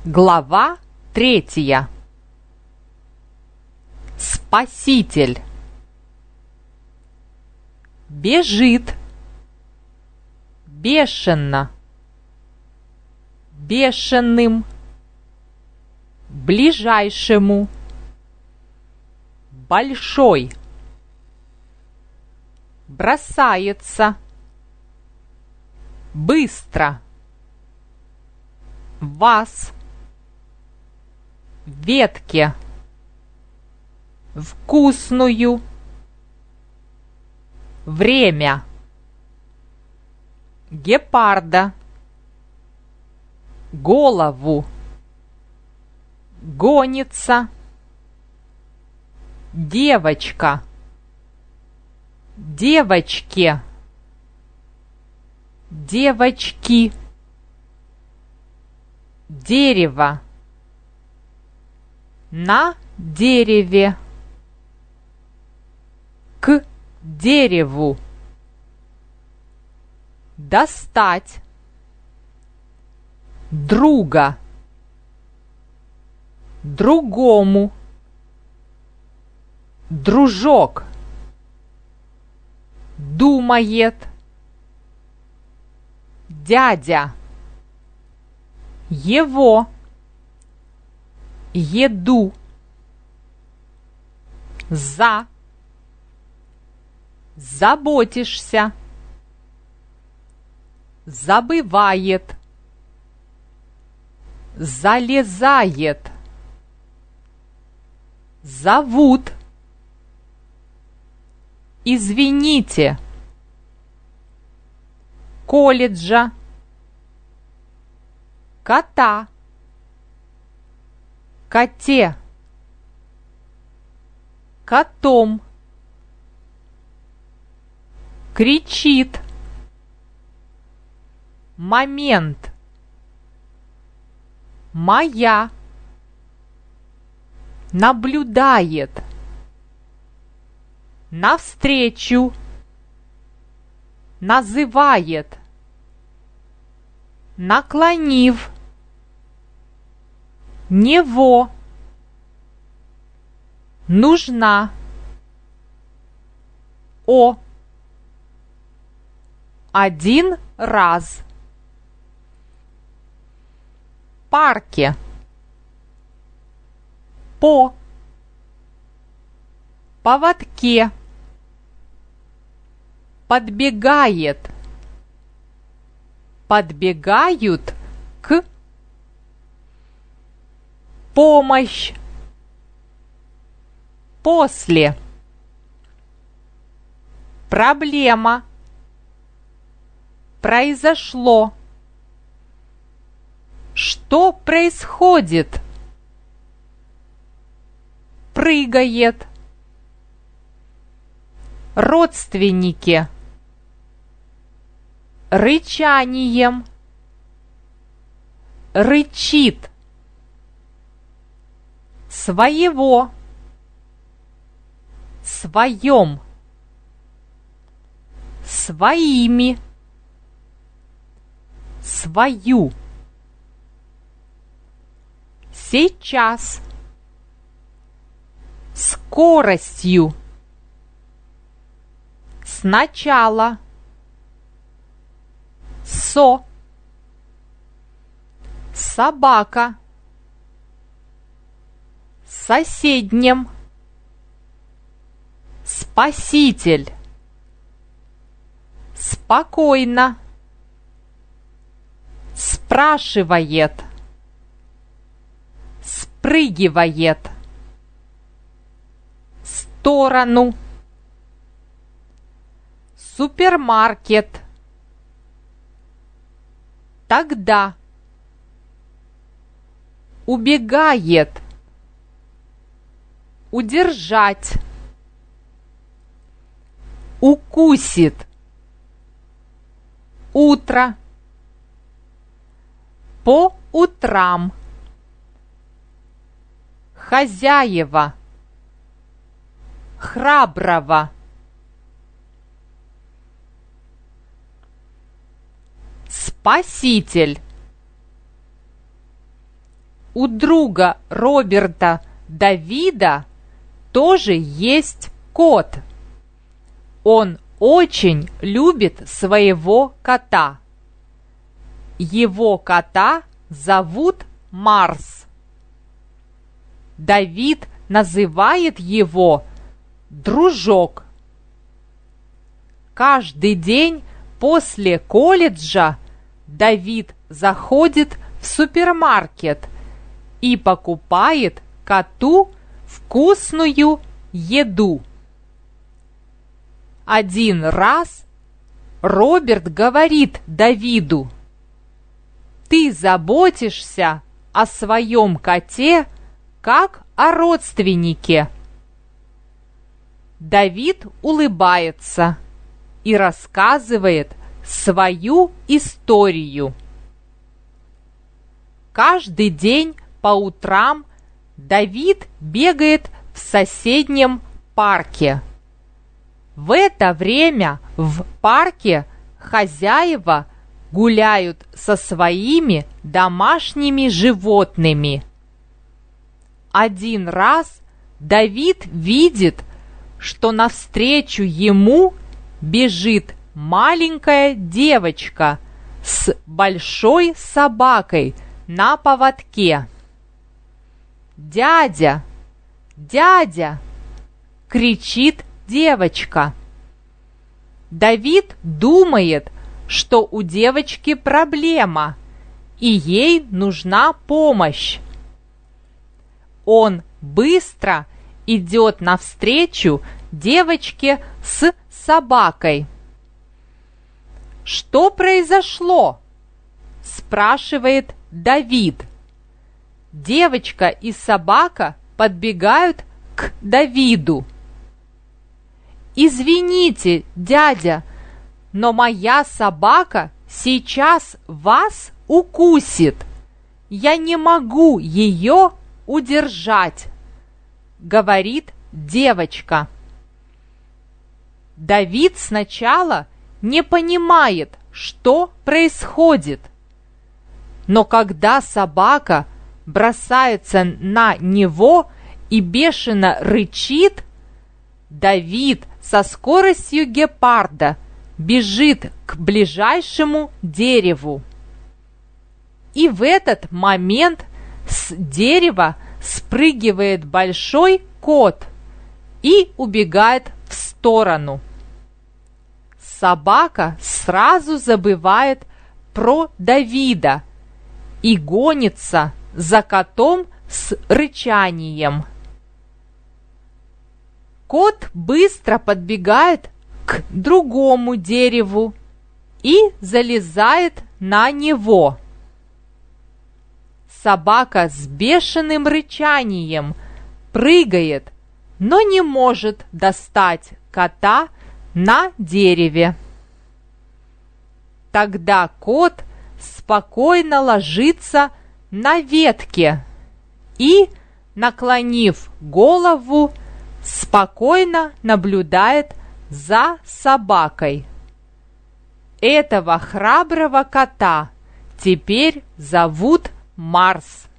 Глава 3. Спаситель. Бежит, бешено, бешеным, ближайшему, большой, бросается, быстро, вас, ветке, вкусную, время, гепарда, голову, гонится, девочка, девочке, девочки, дерево, на дереве, к дереву, достать, друга, другому, дружок, думает, дядя, его, еду, за, заботишься, забывает, залезает, зовут, извините, колледжа, кота, коте, котом, кричит, момент, моя, наблюдает, навстречу, называет, наклонив, него, нужна, о, один раз, парке, по, поводке, подбегает, подбегают к, помощь, после, проблема, произошло, что происходит, прыгает, родственники, рычанием, рычит, своего, своем, своими, свою, сейчас, скоростью, сначала, со, собака, соседнем, спаситель, спокойно, спрашивает, спрыгивает, сторону, супермаркет, тогда, убегает, удержать, укусит, утро, по утрам, хозяева, храброго, спаситель, у друга Роберта Давида тоже есть кот. Он очень любит своего кота. Его кота зовут Марс. Давид называет его дружок. Каждый день после колледжа Давид заходит в супермаркет и покупает коту вкусную еду. Один раз Роберт говорит Давиду: «Ты заботишься о своем коте, как о родственнике». Давид улыбается и рассказывает свою историю. Каждый день по утрам Давид бегает в соседнем парке. В это время в парке хозяева гуляют со своими домашними животными. Один раз Давид видит, что навстречу ему бежит маленькая девочка с большой собакой на поводке. «Дядя! Дядя!» — кричит девочка. Давид думает, что у девочки проблема, и ей нужна помощь. Он быстро идет навстречу девочке с собакой. «Что произошло?» – спрашивает Давид. Девочка и собака подбегают к Давиду. «Извините, дядя, но моя собака сейчас вас укусит. Я не могу ее удержать», — говорит девочка. Давид сначала не понимает, что происходит. Но когда собака бросается на него и бешено рычит, Давид со скоростью гепарда бежит к ближайшему дереву. И в этот момент с дерева спрыгивает большой кот и убегает в сторону. Собака сразу забывает про Давида и гонится за котом с рычанием. Кот быстро подбегает к другому дереву и залезает на него. Собака с бешеным рычанием прыгает, но не может достать кота на дереве. Тогда кот спокойно ложится на ветке и, наклонив голову, спокойно наблюдает за собакой. Этого храброго кота теперь зовут Марс.